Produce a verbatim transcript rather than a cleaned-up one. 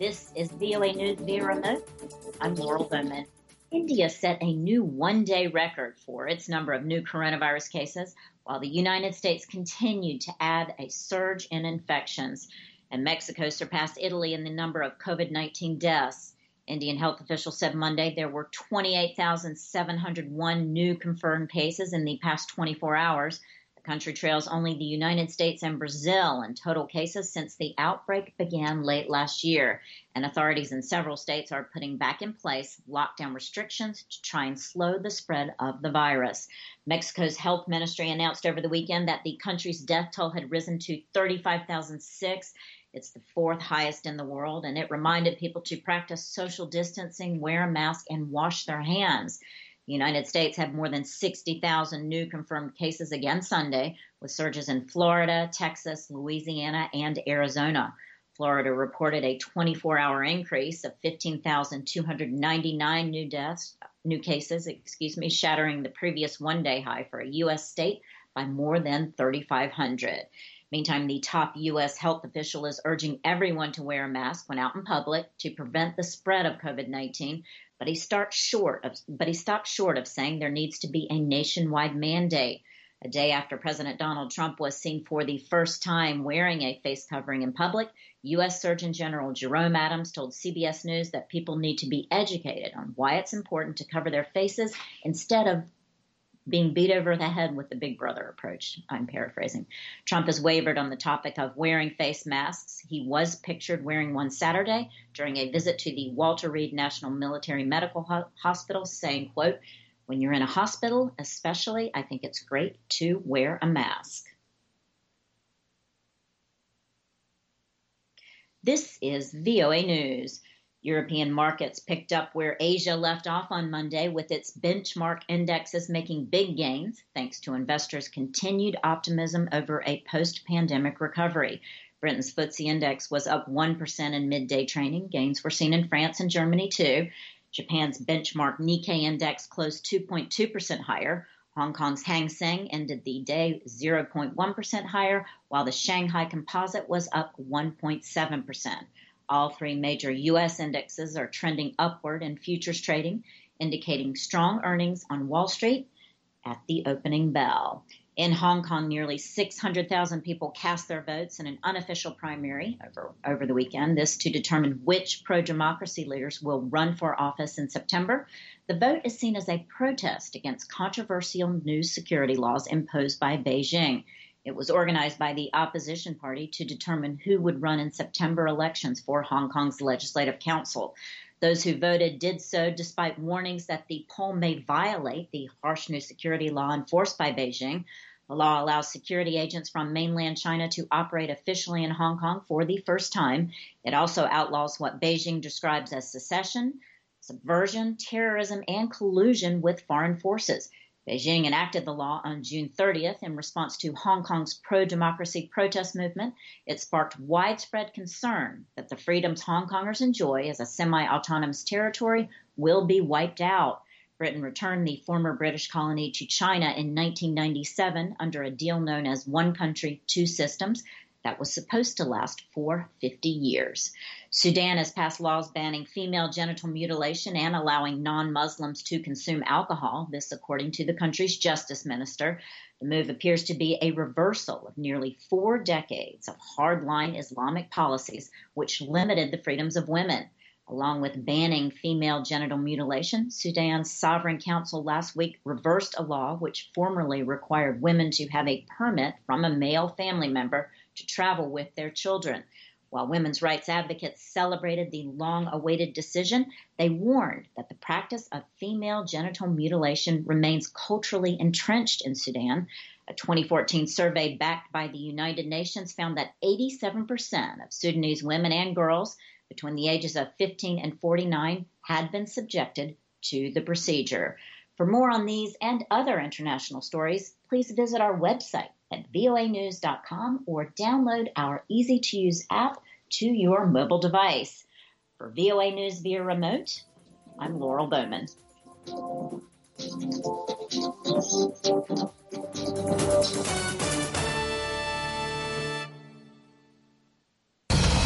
This is V O A News via remote. I'm Laurel Bowman. India set a new one-day record for its number of new coronavirus cases, while the United States continued to add a surge in infections. And Mexico surpassed Italy in the number of COVID nineteen deaths. Indian health officials said Monday there were twenty-eight thousand seven hundred one new confirmed cases in the past twenty-four hours. The country trails only the United States and Brazil in total cases since the outbreak began late last year. And authorities in several states are putting back in place lockdown restrictions to try and slow the spread of the virus. Mexico's health ministry announced over the weekend that the country's death toll had risen to thirty-five thousand six. It's the fourth highest in the world, and it reminded people to practice social distancing, wear a mask, and wash their hands. The United States had more than sixty thousand new confirmed cases again Sunday, with surges in Florida, Texas, Louisiana, and Arizona. Florida reported a twenty-four hour increase of fifteen thousand two hundred ninety-nine new deaths, new cases, excuse me, shattering the previous one-day high for a U S state by more than thirty-five hundred. Meantime, the top U S health official is urging everyone to wear a mask when out in public to prevent the spread of COVID nineteen, but he starts short of, but he stopped short of saying there needs to be a nationwide mandate. A day after President Donald Trump was seen for the first time wearing a face covering in public, U S Surgeon General Jerome Adams told C B S News that people need to be educated on why it's important to cover their faces instead of being beat over the head with the Big Brother approach. I'm paraphrasing. Trump has wavered on the topic of wearing face masks. He was pictured wearing one Saturday during a visit to the Walter Reed National Military Medical Ho- Hospital, saying, quote, "When you're in a hospital, especially, I think it's great to wear a mask." This is V O A News. European markets picked up where Asia left off on Monday, with its benchmark indexes making big gains thanks to investors' continued optimism over a post-pandemic recovery. Britain's F T S E index was up one percent in midday trading. Gains were seen in France and Germany, too. Japan's benchmark Nikkei index closed two point two percent higher. Hong Kong's Hang Seng ended the day zero point one percent higher, while the Shanghai Composite was up one point seven percent. All three major U S indexes are trending upward in futures trading, indicating strong earnings on Wall Street at the opening bell. In Hong Kong, nearly six hundred thousand people cast their votes in an unofficial primary over, over the weekend, this to determine which pro-democracy leaders will run for office in September. The vote is seen as a protest against controversial new security laws imposed by Beijing. It was organized by the opposition party to determine who would run in September elections for Hong Kong's Legislative Council. Those who voted did so despite warnings that the poll may violate the harsh new security law enforced by Beijing. The law allows security agents from mainland China to operate officially in Hong Kong for the first time. It also outlaws what Beijing describes as secession, subversion, terrorism, and collusion with foreign forces. Beijing enacted the law on June thirtieth in response to Hong Kong's pro-democracy protest movement. It sparked widespread concern that the freedoms Hong Kongers enjoy as a semi-autonomous territory will be wiped out. Britain returned the former British colony to China in nineteen ninety-seven under a deal known as One Country, Two Systems that was supposed to last for fifty years. Sudan has passed laws banning female genital mutilation and allowing non-Muslims to consume alcohol, this according to the country's justice minister. The move appears to be a reversal of nearly four decades of hardline Islamic policies which limited the freedoms of women. Along with banning female genital mutilation, Sudan's Sovereign Council last week reversed a law which formerly required women to have a permit from a male family member to travel with their children. While women's rights advocates celebrated the long-awaited decision, they warned that the practice of female genital mutilation remains culturally entrenched in Sudan. A twenty fourteen survey backed by the United Nations found that eighty-seven percent of Sudanese women and girls between the ages of fifteen and forty-nine had been subjected to the procedure. For more on these and other international stories, please visit our website at V O A news dot com or download our easy-to-use app to your mobile device. For V O A News via remote, I'm Laurel Bowman.